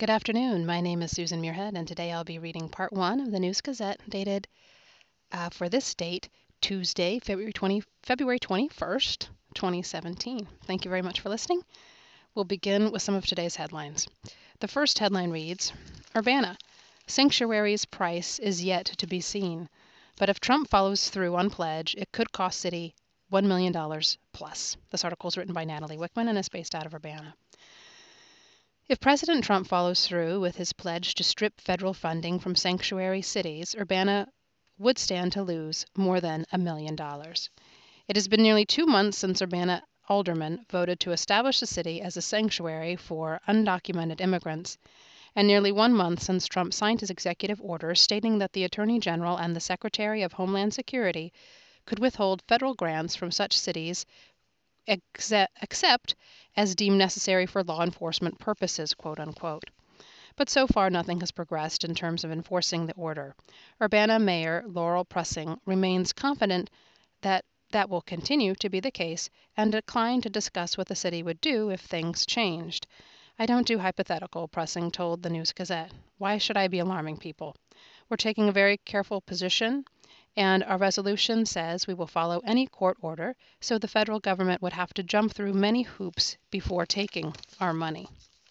Good afternoon. My name is Susan Muirhead, and today I'll be reading part 1 of the News Gazette, dated for this date, Tuesday, February 21st, 2017. Thank you very much for listening. We'll begin with some of today's headlines. The first headline reads, Urbana, sanctuary's price is yet to be seen, but if Trump follows through on pledge, it could cost city $1 million plus. This article is written by Natalie Wickman and is based out of Urbana. If President Trump follows through with his pledge to strip federal funding from sanctuary cities, Urbana would stand to lose more than $1 million. It has been nearly 2 months since Urbana aldermen voted to establish the city as a sanctuary for undocumented immigrants, and nearly 1 month since Trump signed his executive order stating that the Attorney General and the Secretary of Homeland Security could withhold federal grants from such cities except as deemed necessary for law enforcement purposes, quote unquote. But so far nothing has progressed in terms of enforcing the order. Urbana Mayor Laurel Pressing remains confident that that will continue to be the case and declined to discuss what the city would do if things changed. I don't do hypothetical, Pressing told the News Gazette. Why should I be alarming people? We're taking a very careful position, and our resolution says we will follow any court order, so the federal government would have to jump through many hoops before taking our money.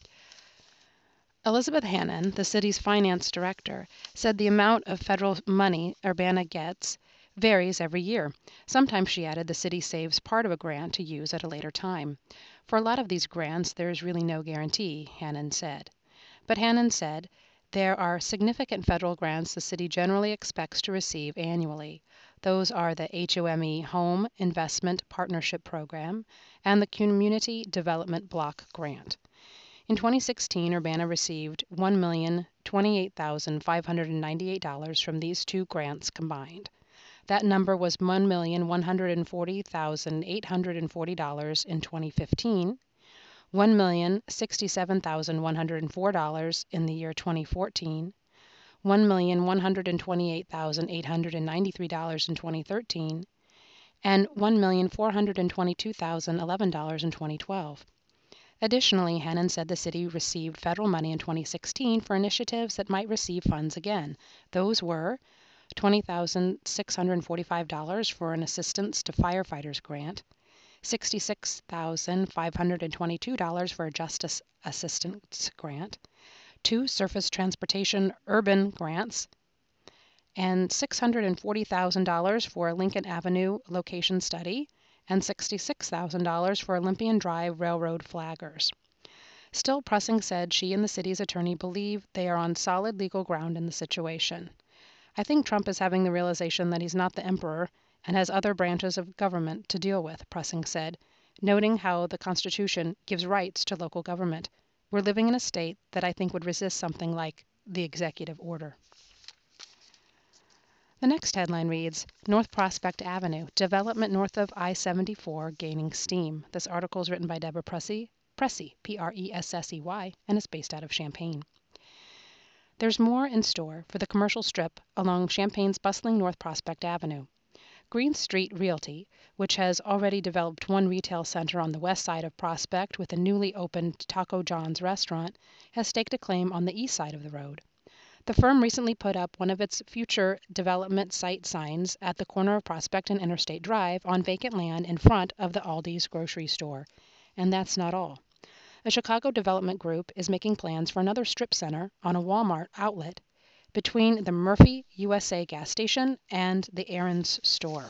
Elizabeth Hannon, the city's finance director, said the amount of federal money Urbana gets varies every year. Sometimes, she added, the city saves part of a grant to use at a later time. For a lot of these grants, there is really no guarantee, Hannon said. But Hannon said, there are significant federal grants the city generally expects to receive annually. Those are the HOME Home Investment Partnership Program and the Community Development Block Grant. In 2016, Urbana received $1,028,598 from these two grants combined. That number was $1,140,840 in 2015, $1,067,104 in the year 2014, $1,128,893 in 2013, and $1,422,011 in 2012. Additionally, Hannon said the city received federal money in 2016 for initiatives that might receive funds again. Those were $20,645 for an Assistance to Firefighters grant, $66,522 for a Justice Assistance grant, 2 Surface Transportation Urban grants, and $640,000 for a Lincoln Avenue location study, and $66,000 for Olympian Drive Railroad flaggers. Still, Pressing said she and the city's attorney believe they are on solid legal ground in the situation. I think Trump is having the realization that he's not the emperor and has other branches of government to deal with, Pressing said, noting how the Constitution gives rights to local government. We're living in a state that I think would resist something like the executive order. The next headline reads, North Prospect Avenue, development north of I-74 gaining steam. This article is written by Deborah Pressey, Pressey, and is based out of Champaign. There's more in store for the commercial strip along Champaign's bustling North Prospect Avenue. Green Street Realty, which has already developed one retail center on the west side of Prospect with a newly opened Taco John's restaurant, has staked a claim on the east side of the road. The firm recently put up one of its future development site signs at the corner of Prospect and Interstate Drive on vacant land in front of the Aldi's grocery store. And that's not all. A Chicago development group is making plans for another strip center on a Walmart outlet between the Murphy USA gas station and the Aaron's store.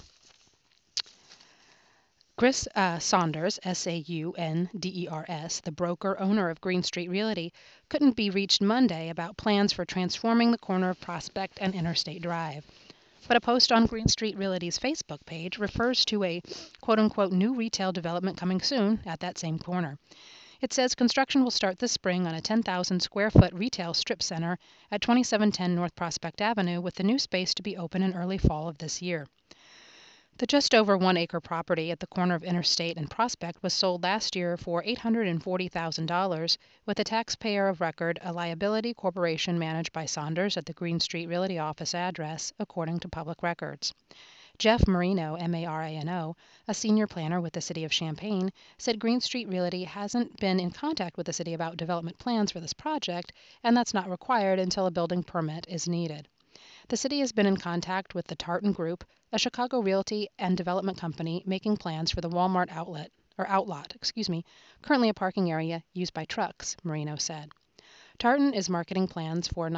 Chris Saunders, Saunders, the broker owner of Green Street Realty, couldn't be reached Monday about plans for transforming the corner of Prospect and Interstate Drive. But a post on Green Street Realty's Facebook page refers to a quote-unquote new retail development coming soon at that same corner. It says construction will start this spring on a 10,000 square foot retail strip center at 2710 North Prospect Avenue, with the new space to be open in early fall of this year. The just over 1 acre property at the corner of Interstate and Prospect was sold last year for $840,000, with a taxpayer of record, a liability corporation managed by Saunders at the Green Street Realty office address, according to public records. Jeff Marino, Marano, a senior planner with the City of Champaign, said Green Street Realty hasn't been in contact with the city about development plans for this project, and that's not required until a building permit is needed. The city has been in contact with the Tartan Group, a Chicago realty and development company making plans for the Walmart outlot, currently a parking area used by trucks, Marino said. Tartan is marketing plans for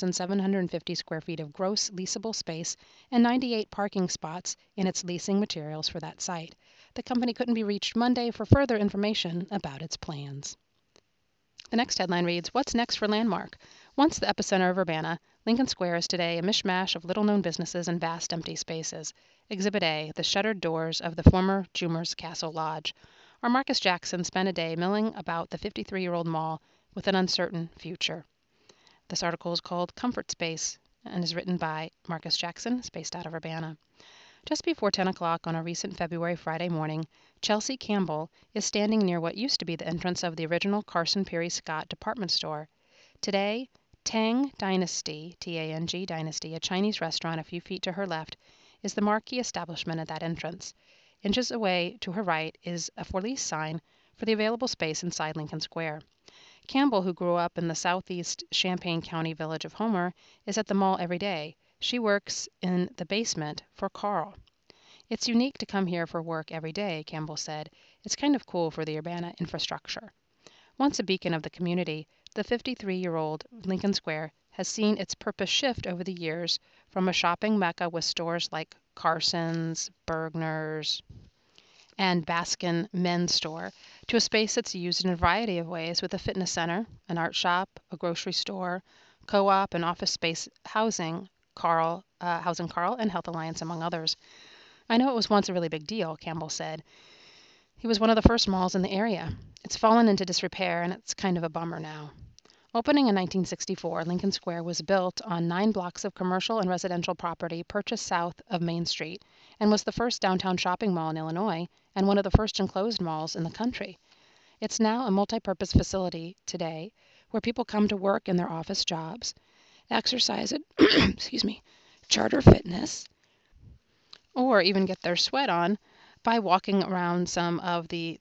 9,750 square feet of gross leasable space and 98 parking spots in its leasing materials for that site. The company couldn't be reached Monday for further information about its plans. The next headline reads, What's next for Landmark? Once the epicenter of Urbana, Lincoln Square is today a mishmash of little-known businesses and vast empty spaces. Exhibit A, the shuttered doors of the former Jumer's Castle Lodge. Our Marcus Jackson spent a day milling about the 53-year-old mall with an uncertain future. This article is called Comfort Space and is written by Marcus Jackson. It's based out of Urbana. Just before 10 o'clock on a recent February Friday morning, Chelsea Campbell is standing near what used to be the entrance of the original Carson Pirie Scott department store. Today, Tang Dynasty, T-A-N-G Dynasty, a Chinese restaurant a few feet to her left, is the marquee establishment at that entrance. Inches away to her right is a for lease sign for the available space inside Lincoln Square. Campbell, who grew up in the southeast Champaign County village of Homer, is at the mall every day. She works in the basement for Carl. It's unique to come here for work every day, Campbell said. It's kind of cool for the Urbana infrastructure. Once a beacon of the community, the 53-year-old Lincoln Square has seen its purpose shift over the years from a shopping mecca with stores like Carson's, Bergner's, and Baskin men's store to a space that's used in a variety of ways with a fitness center, an art shop, a grocery store, co-op, and office space housing Carl, and Health Alliance, among others. I know it was once a really big deal, Campbell said. He was one of the first malls in the area. It's fallen into disrepair, and it's kind of a bummer now. Opening in 1964, Lincoln Square was built on 9 blocks of commercial and residential property purchased south of Main Street and was the first downtown shopping mall in Illinois and one of the first enclosed malls in the country. It's now a multi-purpose facility today where people come to work in their office jobs, exercise at charter fitness, or even get their sweat on by walking around some of the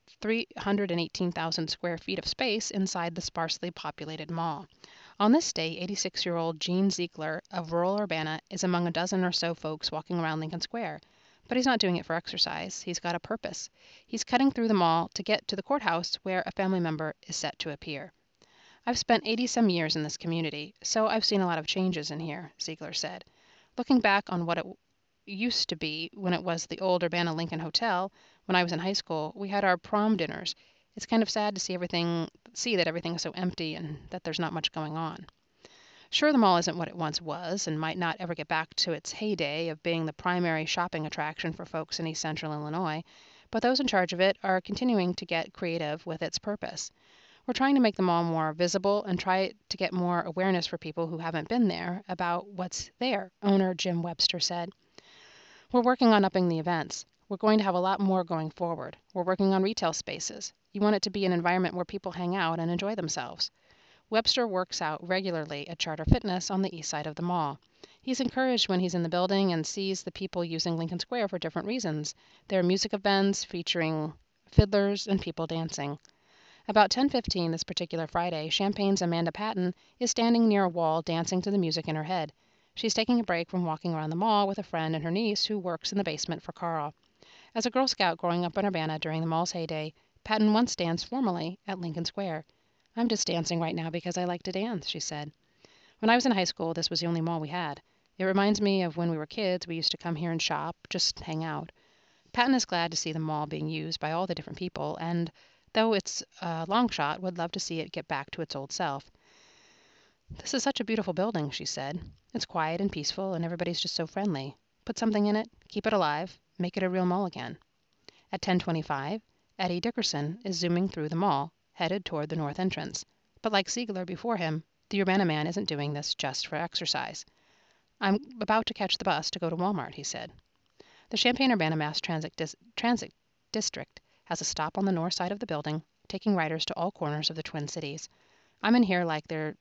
318,000 square feet of space inside the sparsely populated mall. On this day, 86-year-old Gene Ziegler of rural Urbana is among a dozen or so folks walking around Lincoln Square. But he's not doing it for exercise. He's got a purpose. He's cutting through the mall to get to the courthouse where a family member is set to appear. I've spent 80-some years in this community, so I've seen a lot of changes in here, Ziegler said. Looking back on what it used to be when it was the old Urbana Lincoln Hotel, when I was in high school, we had our prom dinners. It's kind of sad to see that everything is so empty and that there's not much going on. Sure, the mall isn't what it once was and might not ever get back to its heyday of being the primary shopping attraction for folks in East Central Illinois, but those in charge of it are continuing to get creative with its purpose. We're trying to make the mall more visible and try to get more awareness for people who haven't been there about what's there, owner Jim Webster said. We're working on upping the events. We're going to have a lot more going forward. We're working on retail spaces. You want it to be an environment where people hang out and enjoy themselves. Webster works out regularly at Charter Fitness on the east side of the mall. He's encouraged when he's in the building and sees the people using Lincoln Square for different reasons. There are music events featuring fiddlers and people dancing. About 10:15 this particular Friday, Champaign's Amanda Patton is standing near a wall dancing to the music in her head. She's taking a break from walking around the mall with a friend and her niece who works in the basement for Carl. As a Girl Scout growing up in Urbana during the mall's heyday, Patton once danced formally at Lincoln Square. I'm just dancing right now because I like to dance, she said. When I was in high school, this was the only mall we had. It reminds me of when we were kids, we used to come here and shop, just hang out. Patton is glad to see the mall being used by all the different people, and though it's a long shot, would love to see it get back to its old self. This is such a beautiful building, she said. It's quiet and peaceful, and everybody's just so friendly. Put something in it, keep it alive, make it a real mall again. At 10:25, Eddie Dickerson is zooming through the mall, headed toward the north entrance. But like Ziegler before him, the Urbana man isn't doing this just for exercise. I'm about to catch the bus to go to Walmart, he said. The Champaign-Urbana Mass Transit District has a stop on the north side of the building, taking riders to all corners of the Twin Cities. I'm in here like their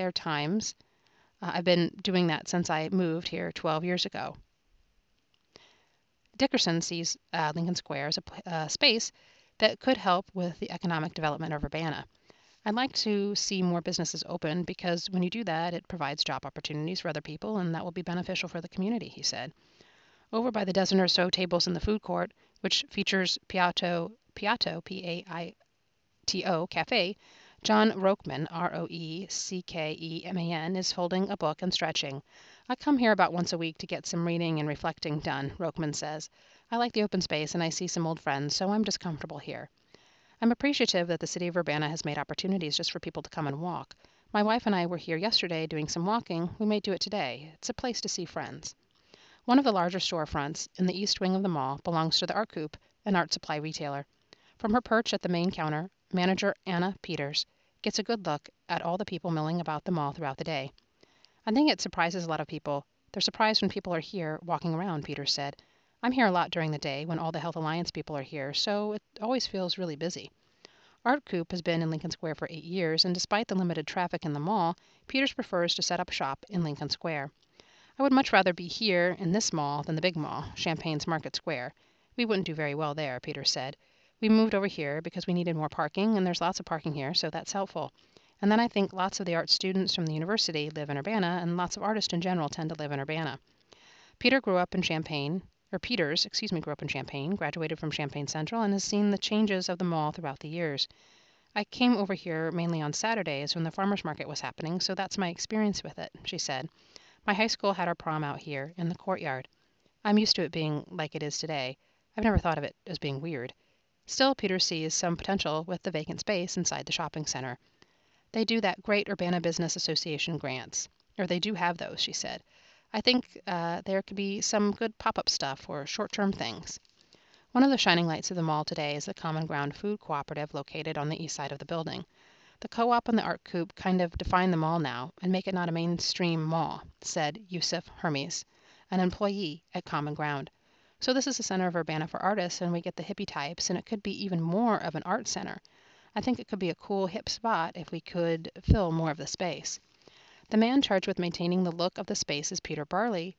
times. I've been doing that since I moved here 12 years ago. Dickerson sees Lincoln Square as a space that could help with the economic development of Urbana. I'd like to see more businesses open because when you do that, it provides job opportunities for other people, and that will be beneficial for the community, he said. Over by the dozen or so tables in the food court, which features Piatto, P-A-I-T-O, Cafe, John Rokeman, Roeckeman, is holding a book and stretching. I come here about once a week to get some reading and reflecting done, Rokeman says. I like the open space and I see some old friends, so I'm just comfortable here. I'm appreciative that the city of Urbana has made opportunities just for people to come and walk. My wife and I were here yesterday doing some walking. We may do it today. It's a place to see friends. One of the larger storefronts in the east wing of the mall belongs to the Art Coop, an art supply retailer. From her perch at the main counter, manager Anna Peters gets a good look at all the people milling about the mall throughout the day. I think it surprises a lot of people. They're surprised when people are here walking around, Peters said. I'm here a lot during the day when all the Health Alliance people are here, so it always feels really busy. Art Coop has been in Lincoln Square for 8 years, and despite the limited traffic in the mall, Peters prefers to set up shop in Lincoln Square. I would much rather be here in this mall than the big mall, Champagne's Market Square. We wouldn't do very well there, Peters said. We moved over here because we needed more parking, and there's lots of parking here, so that's helpful. And then I think lots of the art students from the university live in Urbana, and lots of artists in general tend to live in Urbana. Peters grew up in Champaign, graduated from Champaign Central, and has seen the changes of the mall throughout the years. I came over here mainly on Saturdays when the farmers market was happening, so that's my experience with it, she said. My high school had our prom out here in the courtyard. I'm used to it being like it is today. I've never thought of it as being weird. Still, Peters sees some potential with the vacant space inside the shopping center. They do that great Urbana Business Association grants, or they do have those, she said. I think there could be some good pop-up stuff or short-term things. One of the shining lights of the mall today is the Common Ground Food Cooperative located on the east side of the building. The co-op and the art coop kind of define the mall now and make it not a mainstream mall, said Yusuf Hermes, an employee at Common Ground. So this is a center of Urbana for artists, and we get the hippie types, and it could be even more of an art center. I think it could be a cool, hip spot if we could fill more of the space. The man charged with maintaining the look of the space is Peter Bartley,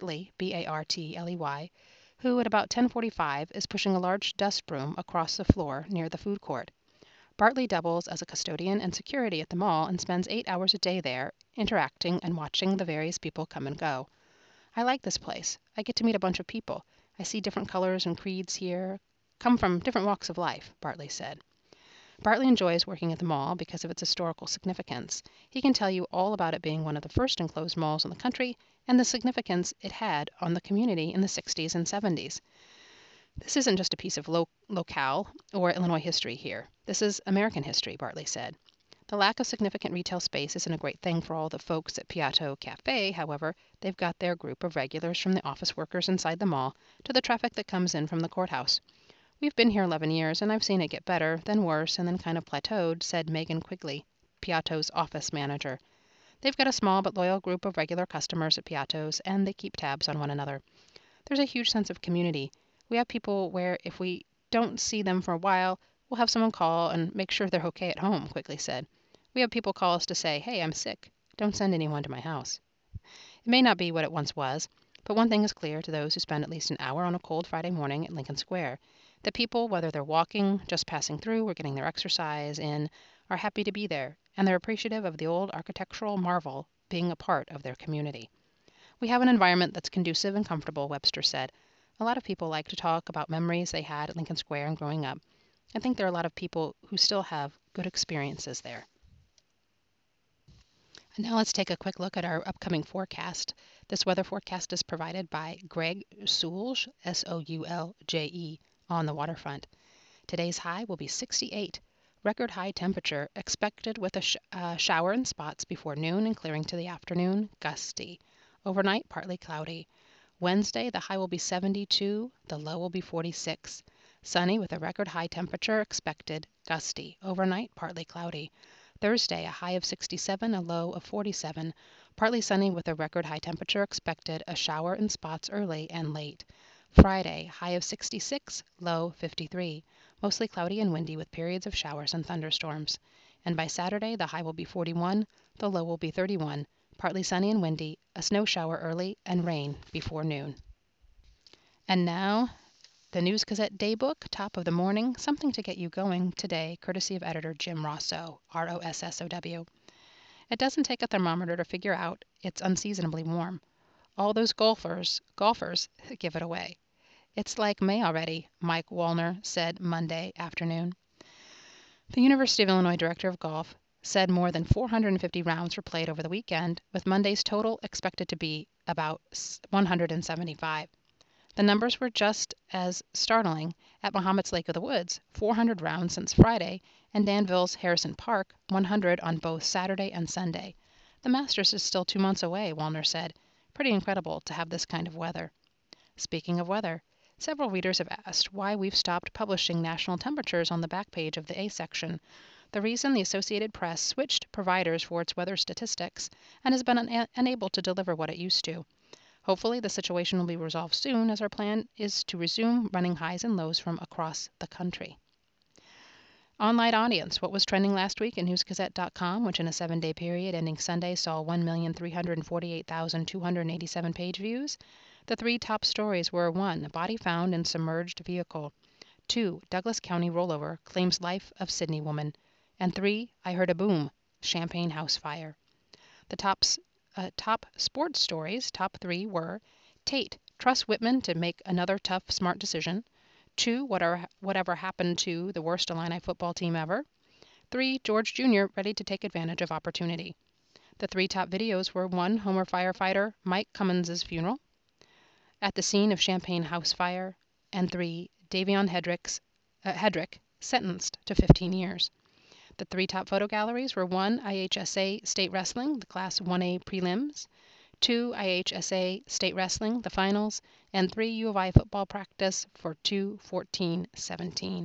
B-A-R-T-L-E-Y, who at about 10:45 is pushing a large dust broom across the floor near the food court. Bartley doubles as a custodian and security at the mall and spends 8 hours a day there, interacting and watching the various people come and go. I like this place. I get to meet a bunch of people. I see different colors and creeds here, come from different walks of life, Bartley said. Bartley enjoys working at the mall because of its historical significance. He can tell you all about it being one of the first enclosed malls in the country and the significance it had on the community in the 60s and 70s. This isn't just a piece of locale or Illinois history here. This is American history, Bartley said. The lack of significant retail space isn't a great thing for all the folks at Piatto Cafe, however. They've got their group of regulars from the office workers inside the mall to the traffic that comes in from the courthouse. We've been here 11 years, and I've seen it get better, then worse, and then kind of plateaued, said Megan Quigley, Piatto's office manager. They've got a small but loyal group of regular customers at Piatto's, and they keep tabs on one another. There's a huge sense of community. We have people where if we don't see them for a while, we'll have someone call and make sure they're okay at home, Quigley said. We have people call us to say, hey, I'm sick. Don't send anyone to my house. It may not be what it once was, but one thing is clear to those who spend at least an hour on a cold Friday morning at Lincoln Square. The people, whether they're walking, just passing through, or getting their exercise in, are happy to be there, and they're appreciative of the old architectural marvel being a part of their community. We have an environment that's conducive and comfortable, Webster said. A lot of people like to talk about memories they had at Lincoln Square and growing up. I think there are a lot of people who still have good experiences there. And now let's take a quick look at our upcoming forecast. This weather forecast is provided by Greg Soulje, S-O-U-L-J-E, on the waterfront. Today's high will be 68. Record high temperature expected with a shower in spots before noon and clearing to the afternoon, gusty. Overnight, partly cloudy. Wednesday, the high will be 72, the low will be 46. Sunny with a record high temperature expected, gusty. Overnight, partly cloudy. Thursday, a high of 67, a low of 47. Partly sunny with a record high temperature expected, a shower in spots early and late. Friday, high of 66, low 53. Mostly cloudy and windy with periods of showers and thunderstorms. And by Saturday, the high will be 41, the low will be 31. Partly sunny and windy, a snow shower early, and rain before noon. And now, the News Gazette Daybook, top of the morning, something to get you going today, courtesy of editor Jim Rosso, Rossow. It doesn't take a thermometer to figure out it's unseasonably warm. All those golfers give it away. It's like May already, Mike Wallner said Monday afternoon. The University of Illinois director of golf said more than 450 rounds were played over the weekend, with Monday's total expected to be about 175. The numbers were just as startling at Mahomet's Lake of the Woods, 400 rounds since Friday, and Danville's Harrison Park, 100 on both Saturday and Sunday. The Masters is still 2 months away, Wallner said. Pretty incredible to have this kind of weather. Speaking of weather, several readers have asked why we've stopped publishing national temperatures on the back page of the A section. The reason: the Associated Press switched providers for its weather statistics and has been unable to deliver what it used to. Hopefully, the situation will be resolved soon, as our plan is to resume running highs and lows from across the country. Online audience: what was trending last week at newsgazette.com, which in a 7-day period ending Sunday saw 1,348,287 page views? The 3 top stories were: 1. Body found in submerged vehicle. 2. Douglas County rollover claims life of Sydney woman. And 3. I heard a boom, Champaign house fire. The top sports stories, top 3, were: Tate, trust Whitman to make another tough, smart decision. 2. Whatever happened to the worst Illini football team ever. 3. George Jr. ready to take advantage of opportunity. The 3 top videos were: 1. Homer firefighter Mike Cummins' funeral at the scene of Champaign house fire, and 3. Davion Hedrick sentenced to 15 years. The 3 top photo galleries were: 1. IHSA State Wrestling, the Class 1A prelims. 2. IHSA State Wrestling, the finals. And 3. U of I football practice for 2/14/17.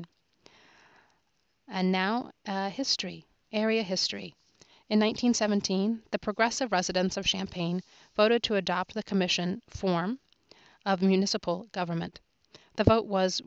And now, area history. In 1917, the progressive residents of Champaign voted to adopt the commission form of municipal government. The vote was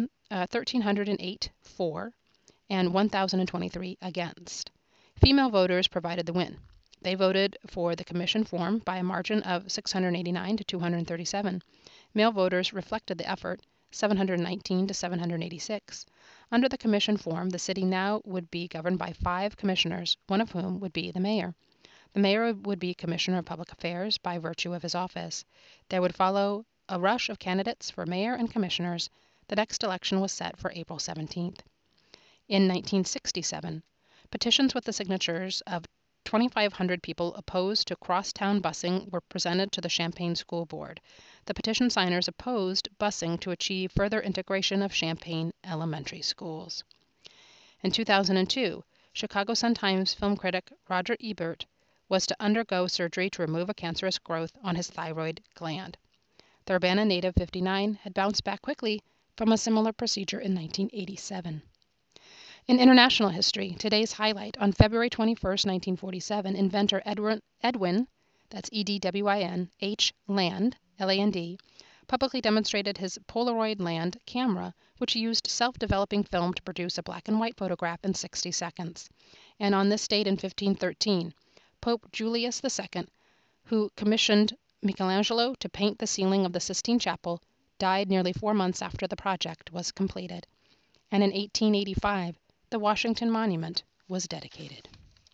1,308 for and 1,023 against. Female voters provided the win. They voted for the commission form by a margin of 689 to 237. Male voters reflected the effort, 719 to 786. Under the commission form, the city now would be governed by 5 commissioners, one of whom would be the mayor. The mayor would be Commissioner of Public Affairs by virtue of his office. There would follow a rush of candidates for mayor and commissioners. The next election was set for April 17th. In 1967, petitions with the signatures of 2,500 people opposed to crosstown busing were presented to the Champaign School Board. The petition signers opposed busing to achieve further integration of Champaign elementary schools. In 2002, Chicago Sun-Times film critic Roger Ebert was to undergo surgery to remove a cancerous growth on his thyroid gland. The Urbana native, 59, had bounced back quickly from a similar procedure in 1987. In international history, today's highlight: on February 21, 1947, inventor Edwin, that's Edwin, H. Land, Land, publicly demonstrated his Polaroid Land camera, which used self-developing film to produce a black and white photograph in 60 seconds. And on this date in 1513, Pope Julius II, who commissioned Michelangelo to paint the ceiling of the Sistine Chapel, died nearly 4 months after the project was completed. And in 1885, the Washington Monument was dedicated.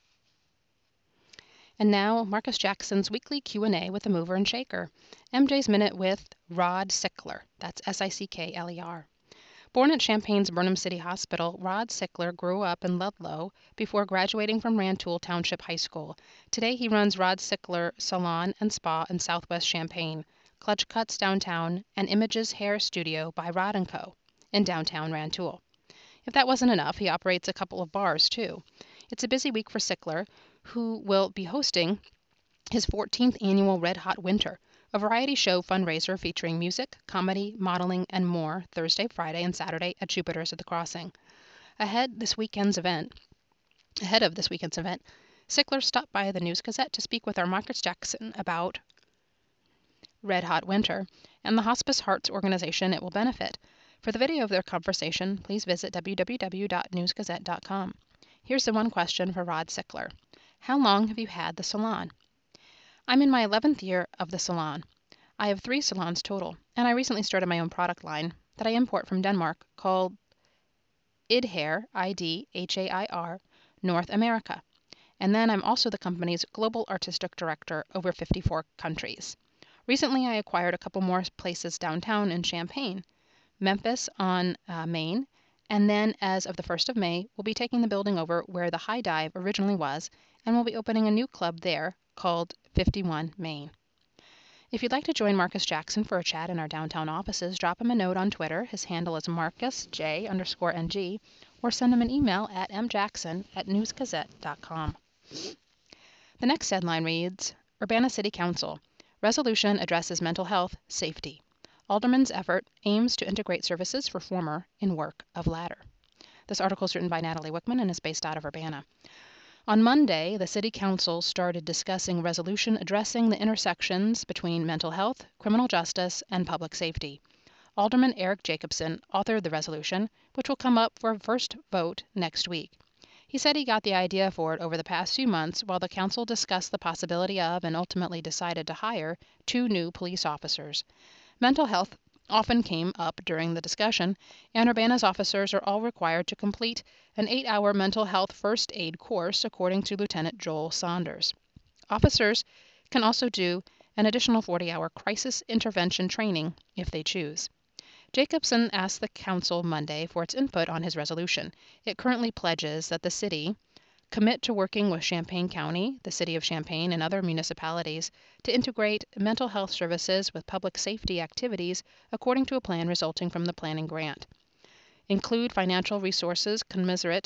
And now, Marcus Jackson's weekly Q&A with the mover and shaker. MJ's Minute with Rod Sickler. That's Sickler. Born at Champaign's Burnham City Hospital, Rod Sickler grew up in Ludlow before graduating from Rantoul Township High School. Today he runs Rod Sickler Salon and Spa in Southwest Champaign, Clutch Cuts downtown, and Images Hair Studio by Rod & Co. in downtown Rantoul. If that wasn't enough, he operates a couple of bars, too. It's a busy week for Sickler, who will be hosting his 14th annual Red Hot Winter, a variety show fundraiser featuring music, comedy, modeling, and more, Thursday, Friday, and Saturday at Jupiter's at the Crossing. Ahead of this weekend's event, Sickler stopped by the News Gazette to speak with our Marcus Jackson about Red Hot Winter and the Hospice Hearts organization it will benefit. For the video of their conversation, please visit www.newsgazette.com. Here's the one question for Rod Sickler. How long have you had the salon? I'm in my 11th year of the salon. I have 3 salons total, and I recently started my own product line that I import from Denmark called Idhair, Idhair, North America. And then I'm also the company's global artistic director over 54 countries. Recently, I acquired a couple more places downtown in Champaign, Memphis on Main, and then as of the 1st of May, we'll be taking the building over where the High Dive originally was, and we'll be opening a new club there called 51 Main. If you'd like to join Marcus Jackson for a chat in our downtown offices, drop him a note on Twitter. His handle is MarcusJ_NG, or send him an email at mjackson@newsgazette.com. The next headline reads, Urbana City Council. Resolution addresses mental health safety. Alderman's effort aims to integrate services for former in work of latter. This article is written by Natalie Wickman and is based out of Urbana. On Monday, the City Council started discussing a resolution addressing the intersections between mental health, criminal justice, and public safety. Alderman Eric Jacobson authored the resolution, which will come up for a first vote next week. He said he got the idea for it over the past few months while the council discussed the possibility of and ultimately decided to hire 2 new police officers. Mental health often came up during the discussion, and Urbana's officers are all required to complete an 8-hour mental health first aid course, according to Lieutenant Joel Saunders. Officers can also do an additional 40-hour crisis intervention training if they choose. Jacobson asked the council Monday for its input on his resolution. It currently pledges that the city commit to working with Champaign County, the City of Champaign, and other municipalities to integrate mental health services with public safety activities according to a plan resulting from the planning grant. Include financial resources commensurate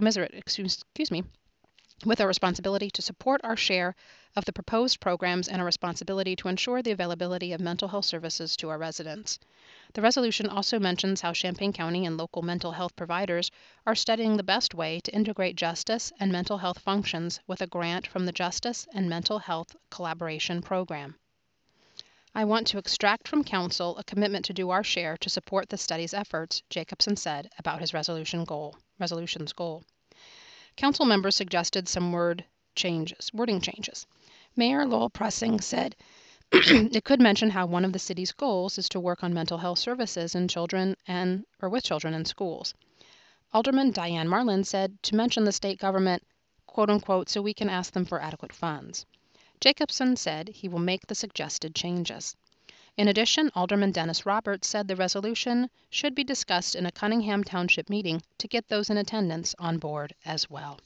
with a responsibility to support our share of the proposed programs and a responsibility to ensure the availability of mental health services to our residents. The resolution also mentions how Champaign County and local mental health providers are studying the best way to integrate justice and mental health functions with a grant from the Justice and Mental Health Collaboration Program. I want to extract from Council a commitment to do our share to support the study's efforts, Jacobson said about his resolution's goal. Council members suggested some wording changes. Mayor Lowell Pressing said it could mention how one of the city's goals is to work on mental health services in children with children in schools. Alderman Diane Marlin said to mention the state government, quote unquote, so we can ask them for adequate funds. Jacobson said he will make the suggested changes. In addition, Alderman Dennis Roberts said the resolution should be discussed in a Cunningham Township meeting to get those in attendance on board as well.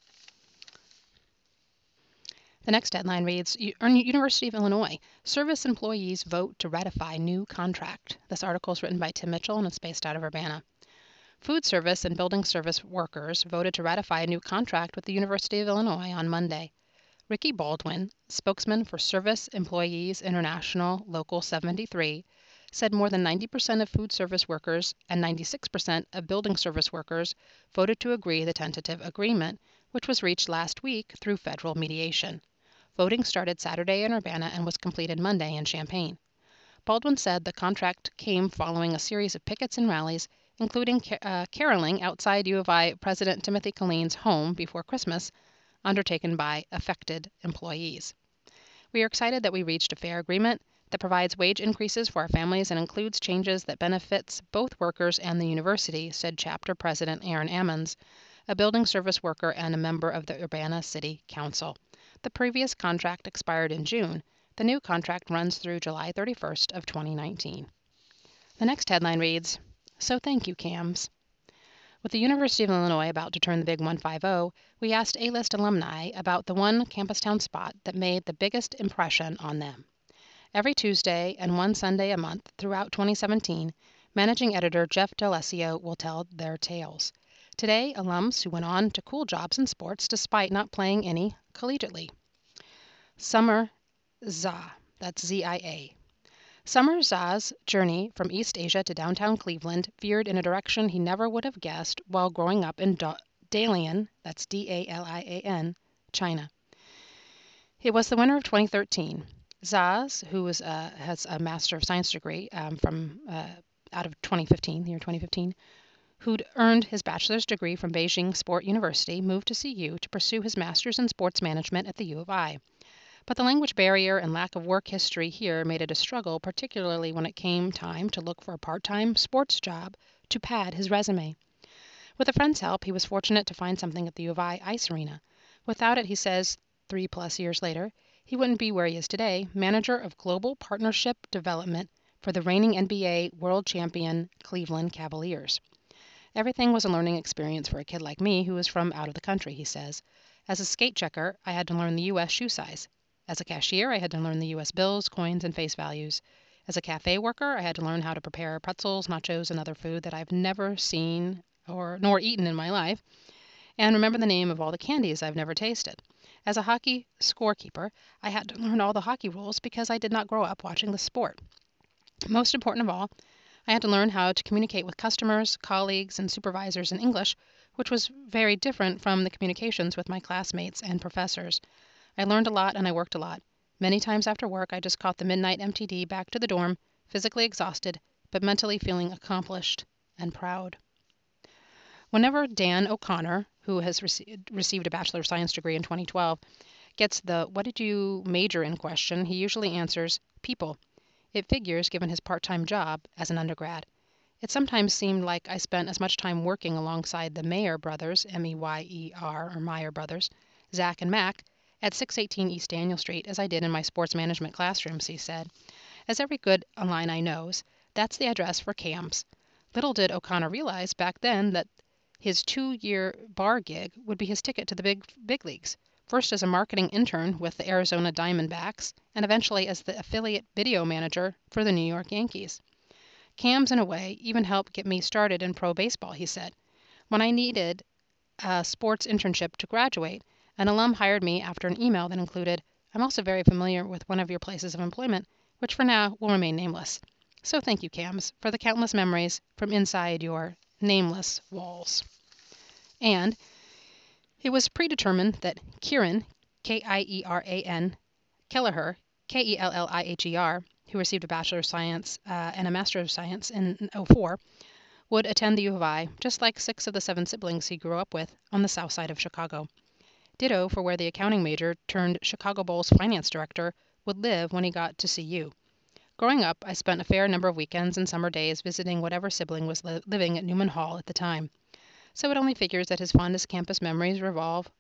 The next headline reads, University of Illinois, service employees vote to ratify new contract. This article is written by Tim Mitchell and it's based out of Urbana. Food service and building service workers voted to ratify a new contract with the University of Illinois on Monday. Ricky Baldwin, spokesman for Service Employees International Local 73, said more than 90% of food service workers and 96% of building service workers voted to agree the tentative agreement, which was reached last week through federal mediation. Voting started Saturday in Urbana and was completed Monday in Champaign. Baldwin said the contract came following a series of pickets and rallies, including caroling outside U of I President Timothy Colleen's home before Christmas, undertaken by affected employees. We are excited that we reached a fair agreement that provides wage increases for our families and includes changes that benefits both workers and the university, said Chapter President Aaron Ammons, a building service worker and a member of the Urbana City Council. The previous contract expired in June. The new contract runs through July 31st of 2019. The next headline reads, So thank you, CAMS. With the University of Illinois about to turn the big 150, we asked A-list alumni about the one campus town spot that made the biggest impression on them. Every Tuesday and one Sunday a month throughout 2017, managing editor Jeff D'Alessio will tell their tales. Today, alums who went on to cool jobs in sports despite not playing any collegiately. Summer Za, that's Z-I-A. Summer Za's journey from East Asia to downtown Cleveland veered in a direction he never would have guessed while growing up in Dalian, that's D-A-L-I-A-N, China. It was the winter of 2013. Zaz, who has a Master of Science degree out of 2015, the year 2015, who'd earned his bachelor's degree from Beijing Sport University, moved to CU to pursue his master's in sports management at the U of I. But the language barrier and lack of work history here made it a struggle, particularly when it came time to look for a part-time sports job to pad his resume. With a friend's help, he was fortunate to find something at the U of I ice arena. Without it, he says, 3+ years later, he wouldn't be where he is today, manager of global partnership development for the reigning NBA world champion Cleveland Cavaliers. Everything was a learning experience for a kid like me who was from out of the country, he says. As a skate checker, I had to learn the U.S. shoe size. As a cashier, I had to learn the U.S. bills, coins, and face values. As a cafe worker, I had to learn how to prepare pretzels, nachos, and other food that I've never seen nor eaten in my life, and remember the name of all the candies I've never tasted. As a hockey scorekeeper, I had to learn all the hockey rules because I did not grow up watching the sport. Most important of all, I had to learn how to communicate with customers, colleagues, and supervisors in English, which was very different from the communications with my classmates and professors. I learned a lot and I worked a lot. Many times after work, I just caught the midnight MTD back to the dorm, physically exhausted, but mentally feeling accomplished and proud. Whenever Dan O'Connor, who has received a Bachelor of Science degree in 2012, gets the "what did you major in" question, he usually answers people. It figures given his part-time job as an undergrad. It sometimes seemed like I spent as much time working alongside the Mayer brothers, M-E-Y-E-R, or Meyer brothers, Zach and Mac, at 618 East Daniel Street as I did in my sports management classrooms, he said. As every good Illini knows, that's the address for CAMS. Little did O'Connor realize back then that his 2-year bar gig would be his ticket to the big leagues, first as a marketing intern with the Arizona Diamondbacks, and eventually as the affiliate video manager for the New York Yankees. CAMS, in a way, even helped get me started in pro baseball, he said. When I needed a sports internship to graduate, an alum hired me after an email that included, "I'm also very familiar with one of your places of employment, which for now will remain nameless. So thank you, CAMS, for the countless memories from inside your nameless walls." And it was predetermined that Kieran, K-I-E-R-A-N, Kelleher, K-E-L-L-I-H-E-R, who received a Bachelor of Science and a Master of Science in 2004, would attend the U of I, just like 6 of the 7 siblings he grew up with on the south side of Chicago. Ditto for where the accounting major turned Chicago Bulls finance director would live when he got to CU. Growing up, I spent a fair number of weekends and summer days visiting whatever sibling was living at Newman Hall at the time. So it only figures that his fondest campus memories revolve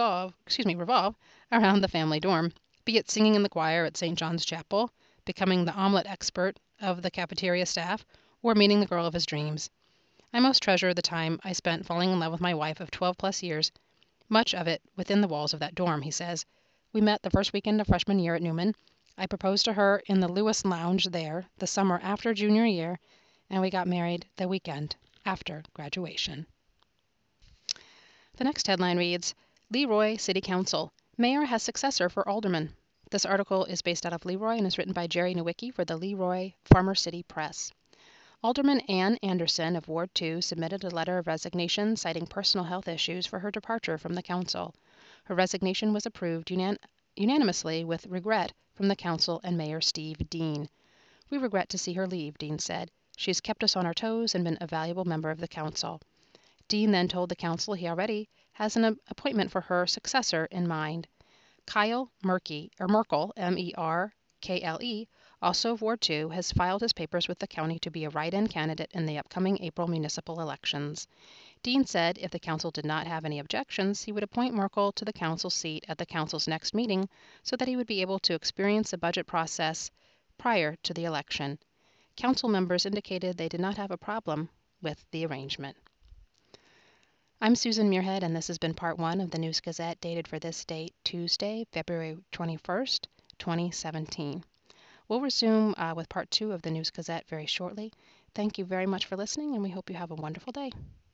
around the family dorm, be it singing in the choir at St. John's Chapel, becoming the omelet expert of the cafeteria staff, or meeting the girl of his dreams. I most treasure the time I spent falling in love with my wife of 12+ years, much of it within the walls of that dorm, he says. We met the first weekend of freshman year at Newman. I proposed to her in the Lewis Lounge there the summer after junior year, and we got married the weekend after graduation. The next headline reads, Leroy City Council. Mayor has successor for alderman. This article is based out of Leroy and is written by Jerry Nowicki for the Leroy Farmer City Press. Alderman Ann Anderson of Ward 2 submitted a letter of resignation citing personal health issues for her departure from the council. Her resignation was approved unanimously with regret from the council and Mayor Steve Dean. "We regret to see her leave," Dean said. "She has kept us on our toes and been a valuable member of the council." Dean then told the council he already has an appointment for her successor in mind. Kyle Merkel, M-E-R-K-L-E, also of Ward 2, has filed his papers with the county to be a write-in candidate in the upcoming April municipal elections. Dean said if the council did not have any objections, he would appoint Merkel to the council seat at the council's next meeting so that he would be able to experience the budget process prior to the election. Council members indicated they did not have a problem with the arrangement. I'm Susan Muirhead, and this has been part 1 of the News Gazette, dated for this date, Tuesday, February 21st, 2017. We'll resume with part 2 of the News Gazette very shortly. Thank you very much for listening, and we hope you have a wonderful day.